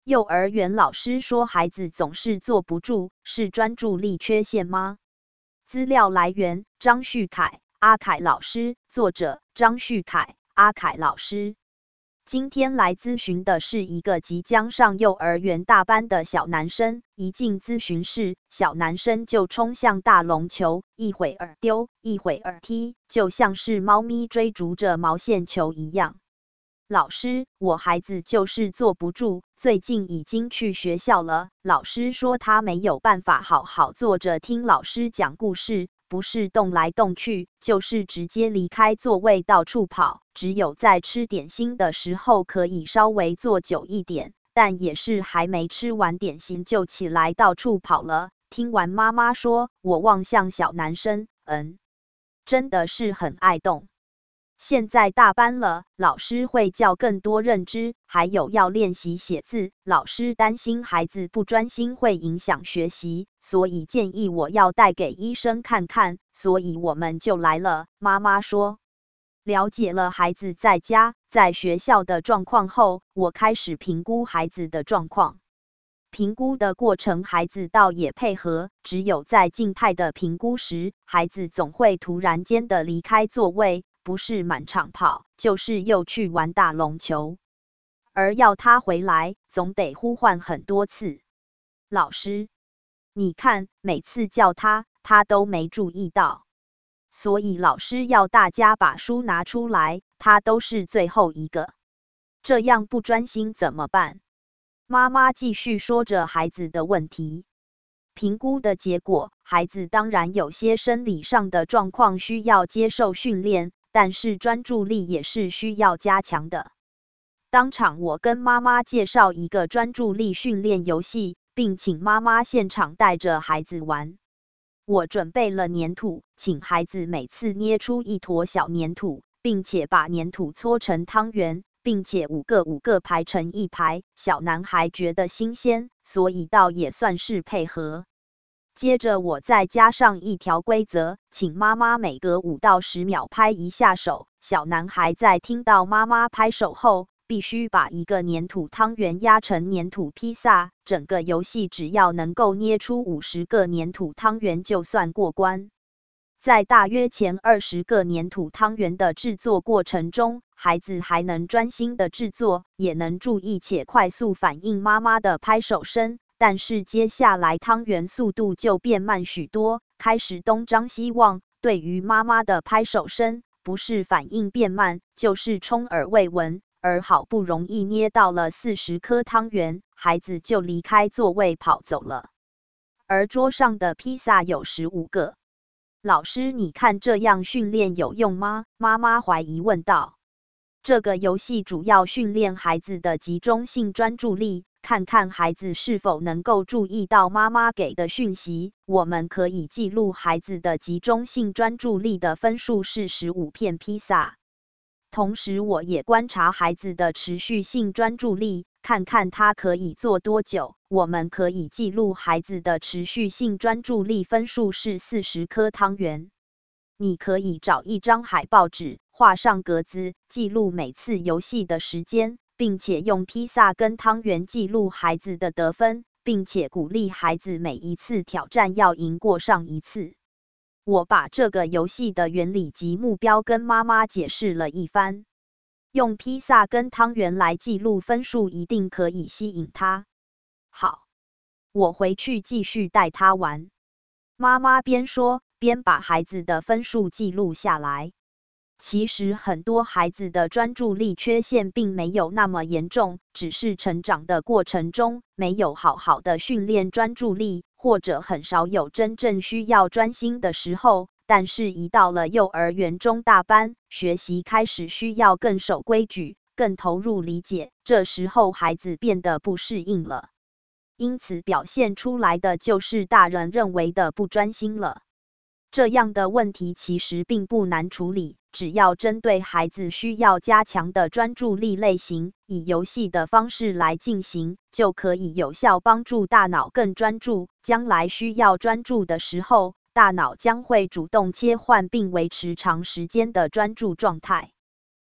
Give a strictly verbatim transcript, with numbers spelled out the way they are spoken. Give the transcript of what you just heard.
幼儿园老师说孩子总是坐不住，是专注力缺陷吗？资料来源：张旭凯、阿凯老师，作者：张旭凯、阿凯老师。今天来咨询的是一个即将上幼儿园大班的小男生，一进咨询室，小男生就冲向大龙球，一会儿丢，一会儿踢，就像是猫咪追逐着毛线球一样。老师，我孩子就是坐不住，最近已经去学校了。老师说他没有办法好好坐着听老师讲故事，不是动来动去，就是直接离开座位到处跑。只有在吃点心的时候可以稍微坐久一点，但也是还没吃完点心就起来到处跑了。听完妈妈说，我望向小男生，嗯，真的是很爱动。现在大班了，老师会教更多认知，还有要练习写字。老师担心孩子不专心会影响学习，所以建议我要带给医生看看，所以我们就来了。妈妈说，了解了孩子在家、在学校的状况后，我开始评估孩子的状况。评估的过程，孩子倒也配合，只有在静态的评估时，孩子总会突然间的离开座位。不是满场跑，就是又去玩大龙球，而要他回来，总得呼唤很多次。老师，你看，每次叫他，他都没注意到，所以老师要大家把书拿出来，他都是最后一个，这样不专心怎么办？妈妈继续说着孩子的问题。评估的结果，孩子当然有些生理上的状况需要接受训练。但是专注力也是需要加强的。当场我跟妈妈介绍一个专注力训练游戏，并请妈妈现场带着孩子玩。我准备了粘土，请孩子每次捏出一坨小粘土，并且把粘土搓成汤圆，并且五个五个排成一排。小男孩觉得新鲜，所以倒也算是配合。接着我再加上一条规则，请妈妈每隔五到十秒拍一下手。小男孩在听到妈妈拍手后，必须把一个粘土汤圆压成粘土披萨。整个游戏只要能够捏出五十个粘土汤圆就算过关。在大约前二十个粘土汤圆的制作过程中，孩子还能专心的制作，也能注意且快速反应妈妈的拍手声。但是接下来汤圆速度就变慢许多，开始东张西望。对于妈妈的拍手声，不是反应变慢，就是充耳未闻。而好不容易捏到了四十颗汤圆，孩子就离开座位跑走了。而桌上的披萨有十五个。老师，你看这样训练有用吗？妈妈怀疑问道。这个游戏主要训练孩子的集中性专注力。看看孩子是否能够注意到妈妈给的讯息。我们可以记录孩子的集中性专注力的分数是十五片披萨。同时，我也观察孩子的持续性专注力，看看他可以做多久。我们可以记录孩子的持续性专注力分数是四十颗汤圆。你可以找一张海报纸，画上格子，记录每次游戏的时间。并且用披萨跟汤圆记录孩子的得分，并且鼓励孩子每一次挑战要赢过上一次。我把这个游戏的原理及目标跟妈妈解释了一番。用披萨跟汤圆来记录分数，一定可以吸引他。好，我回去继续带他玩。妈妈边说边把孩子的分数记录下来。其实很多孩子的专注力缺陷并没有那么严重，只是成长的过程中没有好好的训练专注力，或者很少有真正需要专心的时候。但是，一到了幼儿园中大班，学习开始需要更守规矩、更投入理解，这时候孩子变得不适应了，因此表现出来的就是大人认为的不专心了。这样的问题其实并不难处理。只要针对孩子需要加强的专注力类型，以游戏的方式来进行，就可以有效帮助大脑更专注。将来需要专注的时候，大脑将会主动切换并维持长时间的专注状态。